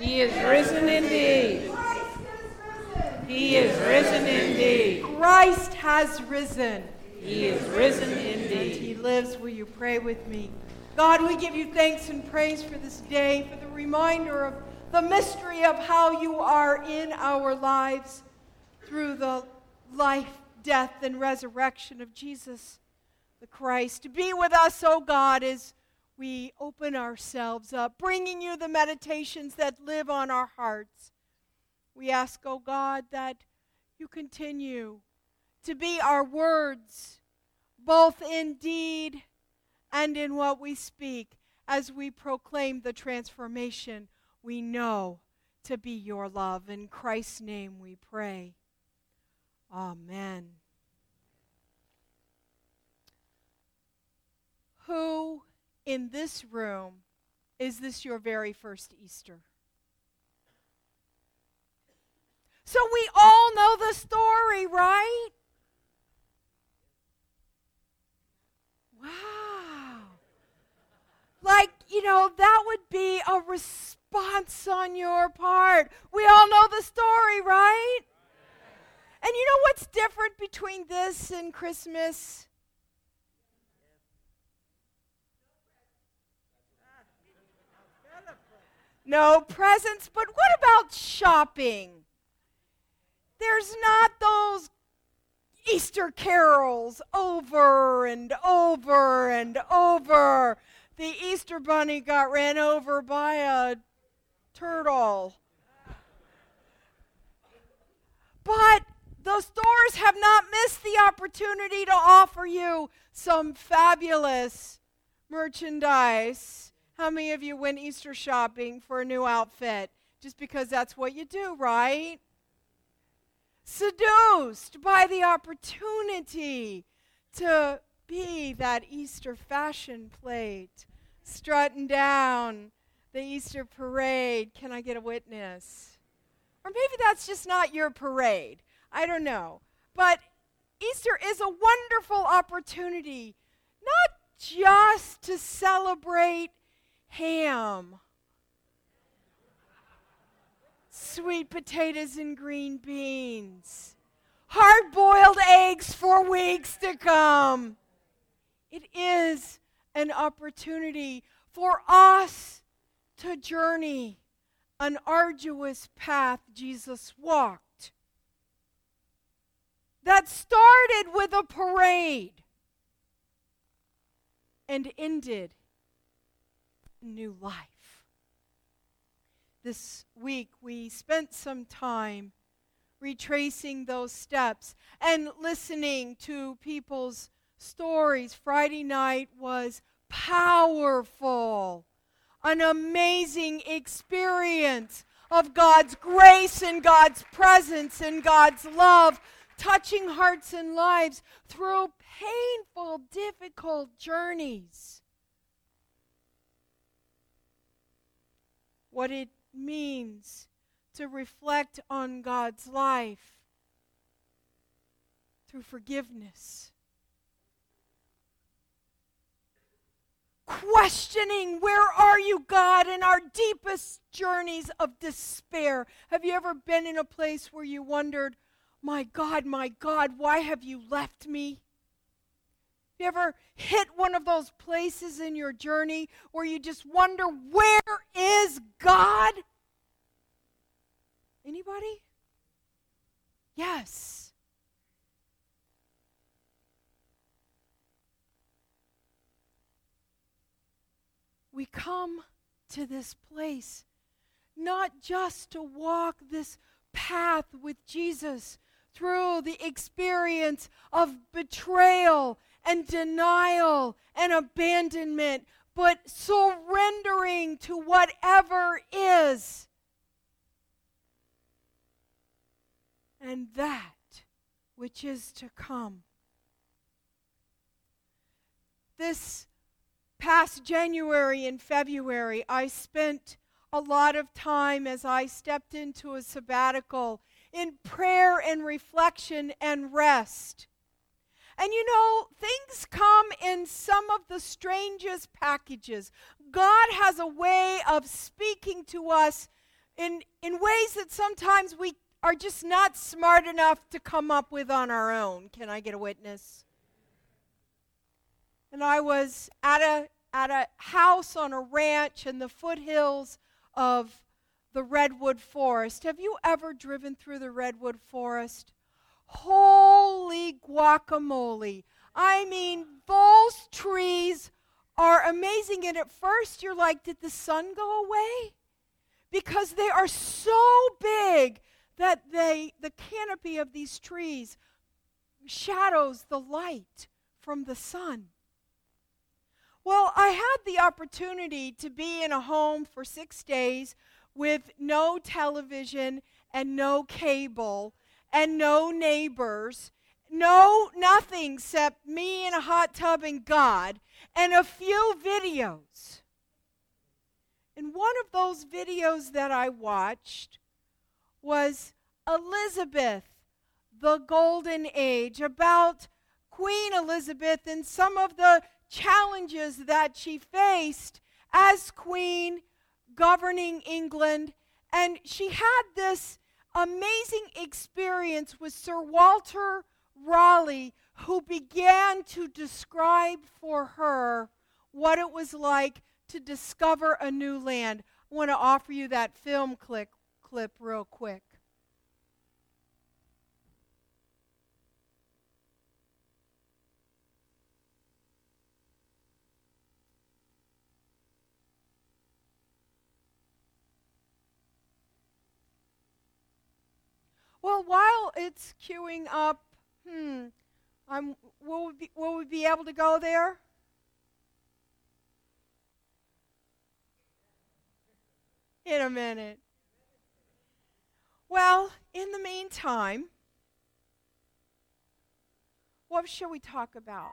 He is risen indeed. He is risen indeed. Christ has risen. He is risen And indeed. he lives. Will you pray with me? God, we give you thanks and praise for this day, for the reminder of the mystery of how you are in our lives through the life, death, and resurrection of Jesus the Christ. Be with us, O God, as we open ourselves up, bringing you the meditations that live on our hearts. We ask, O God, that you continue to be our words, both in deed and in what we speak, as we proclaim the transformation we know to be your love. In Christ's name we pray. Amen. Who in this room, is this your very first Easter? So we all know the story, right? Wow. Like, that would be a response on your part. We all know the story, right? And you know what's different between this and Christmas? No presents, but what about shopping? There's not those Easter carols over and over and over. The Easter bunny got ran over by a turtle. But the stores have not missed the opportunity to offer you some fabulous merchandise. How many of you went Easter shopping for a new outfit? Just because that's what you do, right? Seduced by the opportunity to be that Easter fashion plate, strutting down the Easter parade. Can I get a witness? Or maybe that's just not your parade. I don't know. But Easter is a wonderful opportunity, not just to celebrate ham, sweet potatoes and green beans, hard-boiled eggs for weeks to come. It is an opportunity for us to journey an arduous path Jesus walked that started with a parade and ended in new life. This week we spent some time retracing those steps and listening to people's stories. Friday night was powerful, an amazing experience of God's grace and God's presence and God's love, touching hearts and lives through painful, difficult journeys. What it means to reflect on God's life through forgiveness. Questioning, where are you, God, in our deepest journeys of despair. Have you ever been in a place where you wondered, my God, why have you left me? You ever hit one of those places in your journey where you just wonder, where is God? Anybody? Yes. We come to this place not just to walk this path with Jesus through the experience of betrayal and denial and abandonment, but surrendering to whatever is. And that which is to come. This past January and February, I spent a lot of time as I stepped into a sabbatical in prayer and reflection and rest. And things come in some of the strangest packages. God has a way of speaking to us in ways that sometimes we are just not smart enough to come up with on our own. Can I get a witness? And I was at a house on a ranch in the foothills of the redwood forest. Have you ever driven through the redwood forest? Holy guacamole. I mean, those trees are amazing. And at first you're like, did the sun go away? Because they are so big that the canopy of these trees shadows the light from the sun. Well, I had the opportunity to be in a home for 6 days with no television and no cable and no neighbors, nothing except me in a hot tub and God, and a few videos. And one of those videos that I watched was Elizabeth, the Golden Age, about Queen Elizabeth and some of the challenges that she faced as queen governing England. And she had this amazing experience with Sir Walter Raleigh, who began to describe for her what it was like to discover a new land. I want to offer you that film clip real quick. Well, while it's queuing up, will we be able to go there? In a minute. Well, in the meantime, what shall we talk about?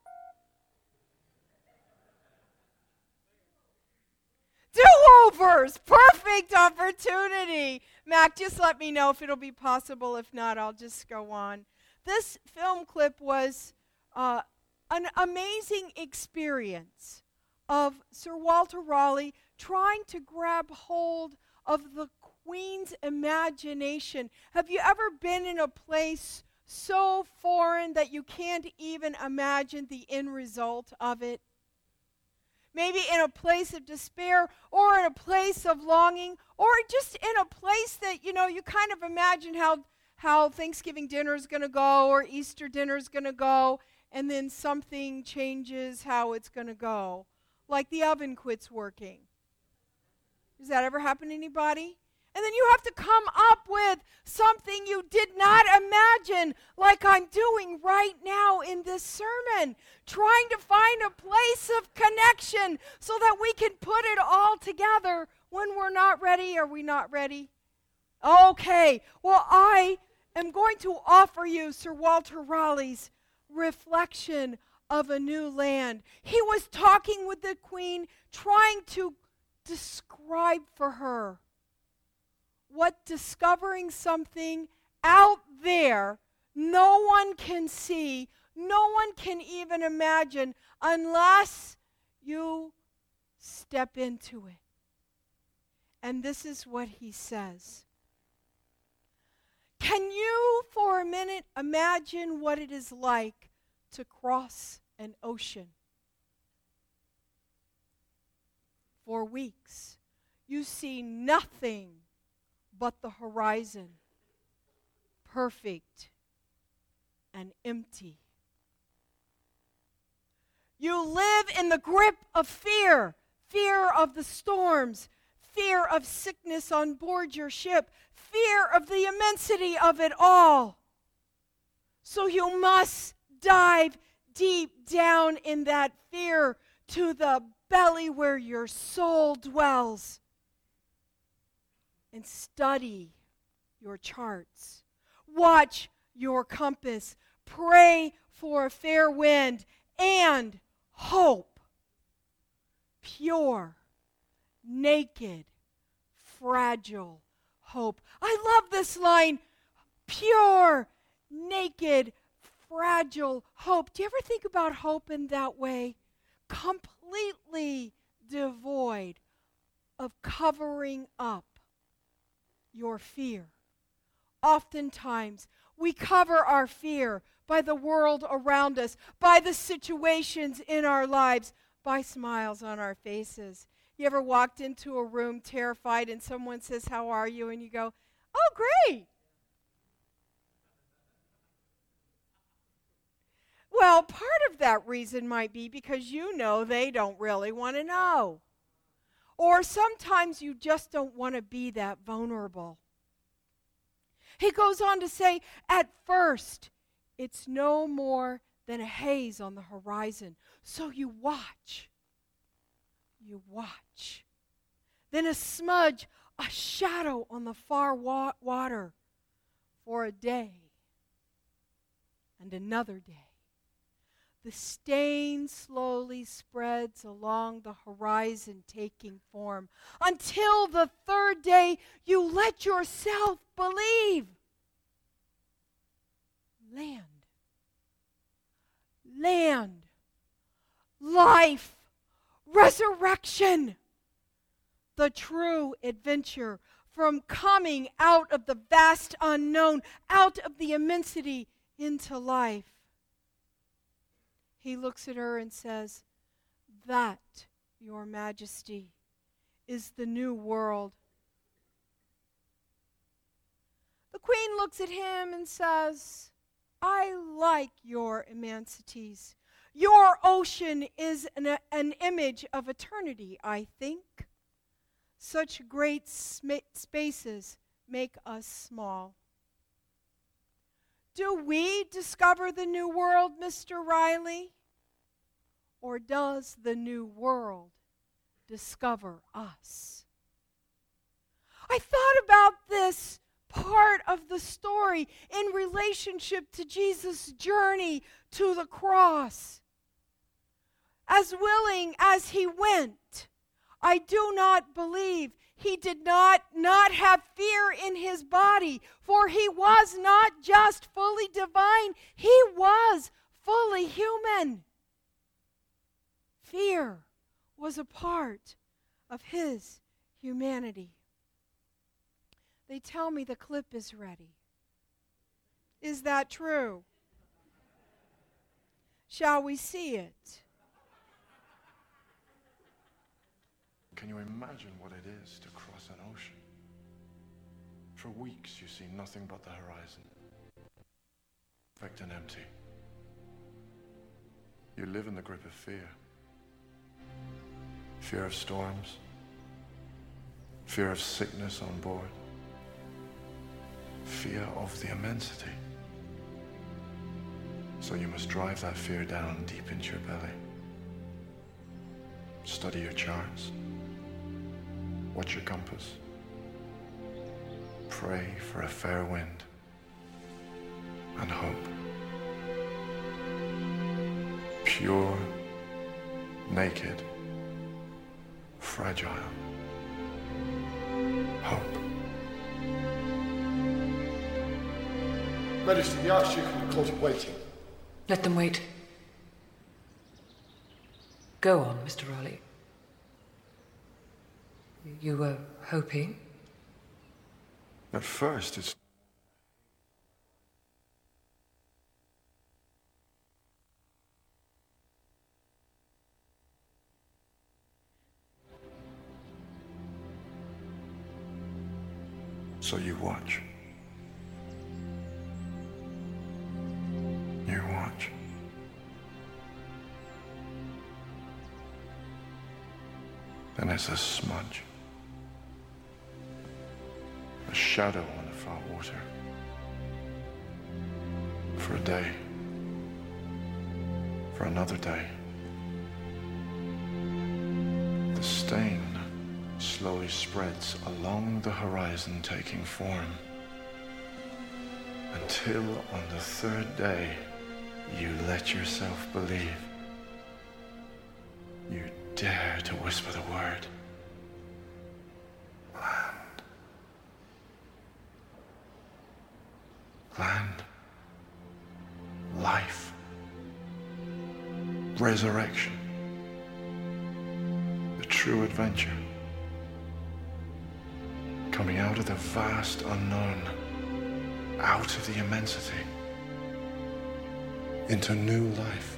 Do-overs! Perfect opportunity! Mac, just let me know if it'll be possible. If not, I'll just go on. This film clip was an amazing experience of Sir Walter Raleigh trying to grab hold of the Queen's imagination. Have you ever been in a place so foreign that you can't even imagine the end result of it? Maybe in a place of despair, or in a place of longing, or just in a place that, you kind of imagine how Thanksgiving dinner is going to go, or Easter dinner is going to go, and then something changes how it's going to go. Like the oven quits working. Does that ever happen to anybody? And then you have to come up with something you did not imagine, like I'm doing right now in this sermon, trying to find a place of connection so that we can put it all together when we're not ready. Are we not ready? Okay, well, I am going to offer you Sir Walter Raleigh's reflection of a new land. He was talking with the Queen, trying to describe for her what discovering something out there no one can see, no one can even imagine unless you step into it. And this is what he says. Can you for a minute imagine what it is like to cross an ocean? For weeks, you see nothing but the horizon, perfect and empty. You live in the grip of fear, fear of the storms, fear of sickness on board your ship, fear of the immensity of it all. So you must dive deep down in that fear to the belly where your soul dwells, and study your charts. Watch your compass. Pray for a fair wind and hope. Pure, naked, fragile hope. I love this line. Pure, naked, fragile hope. Do you ever think about hope in that way? Completely devoid of covering up your fear. Oftentimes, we cover our fear by the world around us, by the situations in our lives, by smiles on our faces. You ever walked into a room terrified and someone says, "How are you?" and you go, "Oh, great." Well, part of that reason might be because you know they don't really want to know. Or sometimes you just don't want to be that vulnerable. He goes on to say, at first, it's no more than a haze on the horizon. So you watch. You watch. Then a smudge, a shadow on the far water for a day and another day. The stain slowly spreads along the horizon, taking form, until the third day you let yourself believe. Land. Land. Life. Resurrection. The true adventure from coming out of the vast unknown, out of the immensity into life. He looks at her and says, "That, Your Majesty, is the new world." The queen looks at him and says, "I like your immensities. Your ocean is an image of eternity, I think. Such great spaces make us small." Do we discover the new world, Mr. Riley? Or does the new world discover us? I thought about this part of the story in relationship to Jesus' journey to the cross. As willing as he went, I do not believe he did not have fear in his body, for he was not just fully divine, he was fully human. Fear was a part of his humanity. They tell me the clip is ready. Is that true? Shall we see it? Can you imagine what it is to cross an ocean? For weeks you see nothing but the horizon, perfect and empty. You live in the grip of fear. Fear of storms, fear of sickness on board, fear of the immensity. So you must drive that fear down deep into your belly. Study your charts. Watch your compass. Pray for a fair wind and hope. Pure, naked, fragile hope. Majesty, the Archduke and the court are waiting. Let them wait. Go on, Mr. Raleigh. You were hoping? At first, it's... So you watch. You watch. Then it's a smudge. A shadow on the far water. For a day. For another day. The stain slowly spreads along the horizon, taking form. Until on the third day, you let yourself believe. You dare to whisper the word. Land. Land. Life. Resurrection. The true adventure. coming out of the vast unknown, out of the immensity, into new life.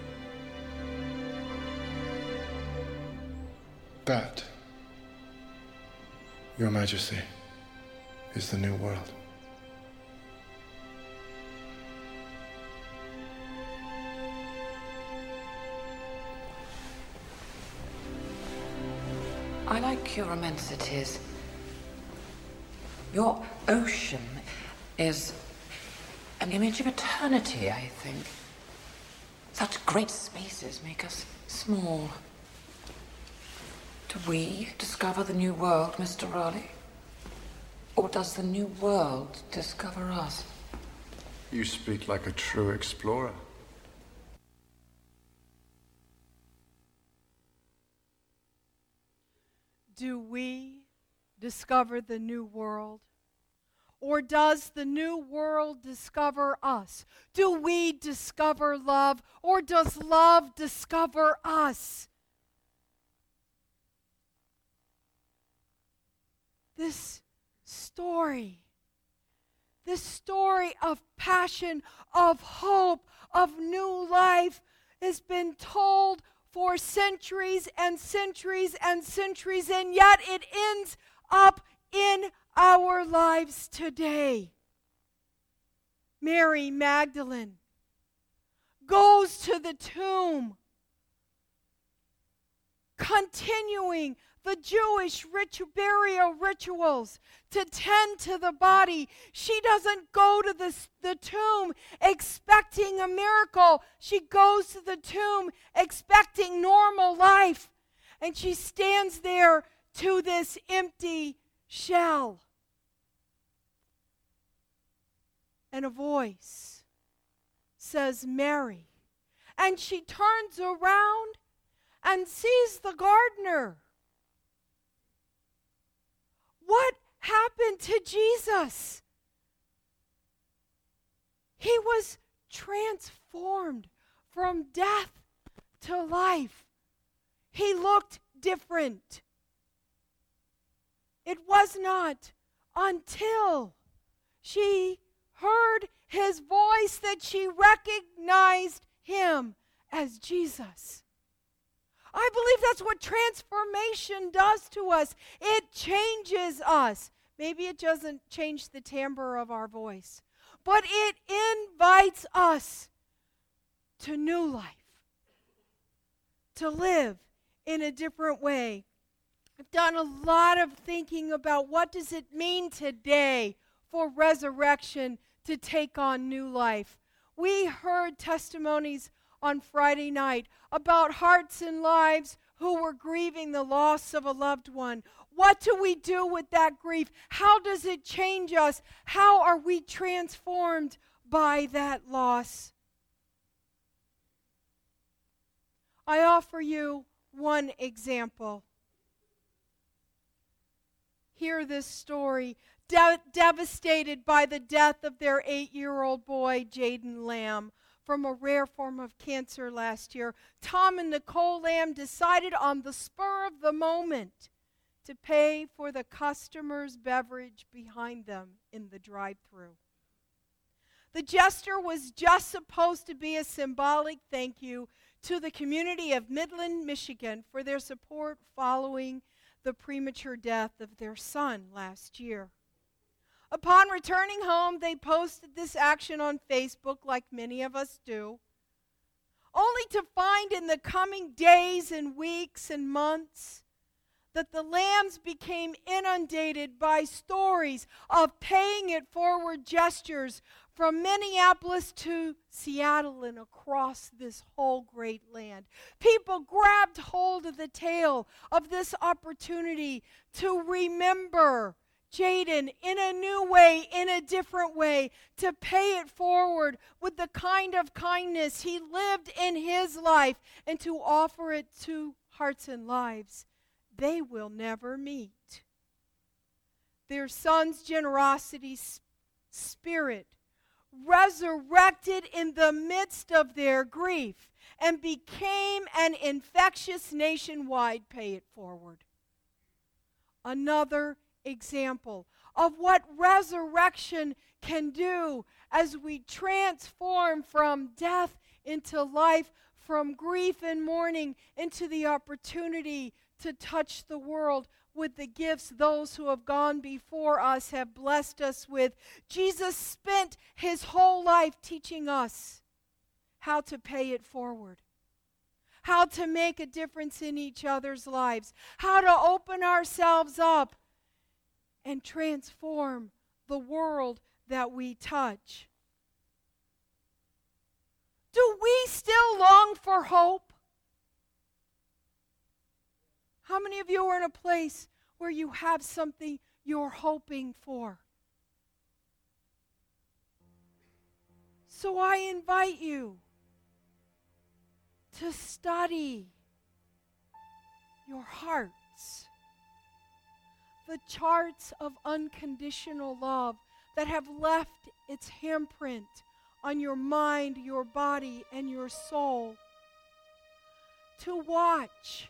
That, Your Majesty, is the new world. I like your immensities. Your ocean is an image of eternity, I think. Such great spaces make us small. Do we discover the new world, Mr. Raleigh? Or does the new world discover us? You speak like a true explorer. Do we discover the new world? Or does the new world discover us? Do we discover love? Or does love discover us? This story of passion, of hope, of new life has been told for centuries and centuries and centuries, and yet it ends up in our lives today. Mary Magdalene goes to the tomb, continuing the Jewish burial rituals to tend to the body. She doesn't go to the tomb expecting a miracle. She goes to the tomb expecting normal life. And she stands there to this empty shell. And a voice says, "Mary." And she turns around and sees the gardener. What happened to Jesus? He was transformed from death to life. He looked different. It was not until she heard his voice that she recognized him as Jesus. I believe that's what transformation does to us. It changes us. Maybe it doesn't change the timbre of our voice, but it invites us to new life, to live in a different way. I've done a lot of thinking about what does it mean today for resurrection to take on new life. We heard testimonies on Friday night about hearts and lives who were grieving the loss of a loved one. What do we do with that grief? How does it change us? How are we transformed by that loss? I offer you one example. Hear this story. Devastated by the death of their 8-year-old boy, Jaden Lamb, from a rare form of cancer last year, Tom and Nicole Lamb decided on the spur of the moment to pay for the customer's beverage behind them in the drive-thru. The gesture was just supposed to be a symbolic thank you to the community of Midland, Michigan for their support following the premature death of their son last year. Upon returning home, they posted this action on Facebook like many of us do, only to find in the coming days and weeks and months that the Lambs became inundated by stories of paying it forward gestures from Minneapolis to Seattle and across this whole great land. People grabbed hold of the tail of this opportunity to remember Jaden in a new way, in a different way, to pay it forward with the kind of kindness he lived in his life and to offer it to hearts and lives they will never meet. Their son's generosity spirit resurrected in the midst of their grief and became an infectious nationwide pay it forward. Another example of what resurrection can do as we transform from death into life, from grief and mourning into the opportunity to touch the world with the gifts those who have gone before us have blessed us with. Jesus spent his whole life teaching us how to pay it forward, how to make a difference in each other's lives, how to open ourselves up and transform the world that we touch. Do we still long for hope? How many of you are in a place where you have something you're hoping for? So I invite you to study your hearts, the charts of unconditional love that have left its handprint on your mind, your body, and your soul. To watch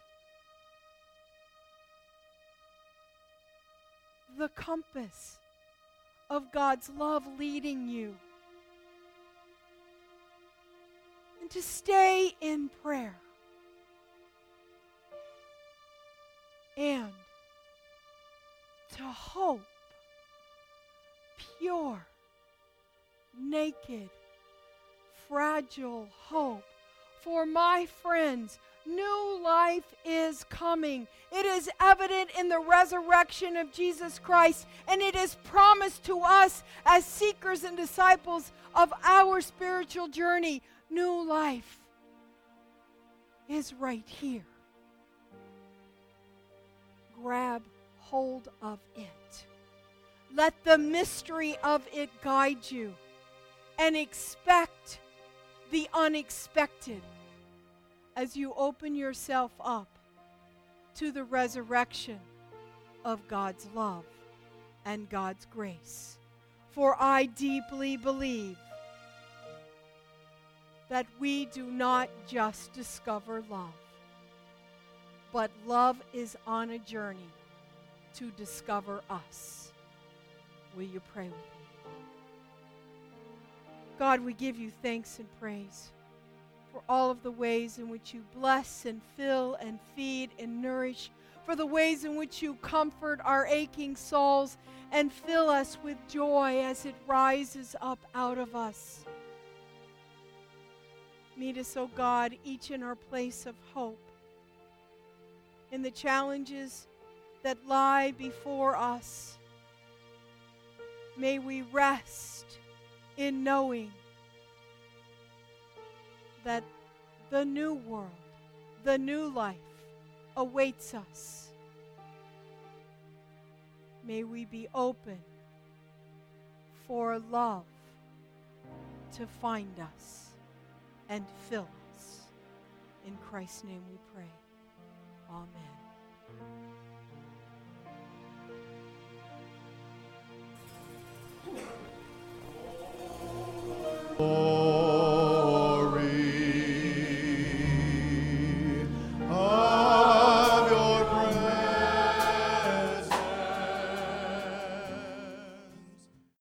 the compass of God's love leading you. And to stay in prayer. And to hope pure, naked, fragile hope. For my friends, new life is coming. It is evident in the resurrection of Jesus Christ, and it is promised to us as seekers and disciples of our spiritual journey. New life is right here. Grab hold of it. Let the mystery of it guide you, and expect the unexpected as you open yourself up to the resurrection of God's love and God's grace. For I deeply believe that we do not just discover love, but love is on a journey to discover us. Will you pray with me? God, we give you thanks and praise for all of the ways in which you bless and fill and feed and nourish, for the ways in which you comfort our aching souls and fill us with joy as it rises up out of us. Meet us, O God, each in our place of hope, in the challenges that lie before us. May we rest in knowing that the new world, the new life awaits us. May we be open for love to find us and fill us. In Christ's name we pray. Amen. Oh.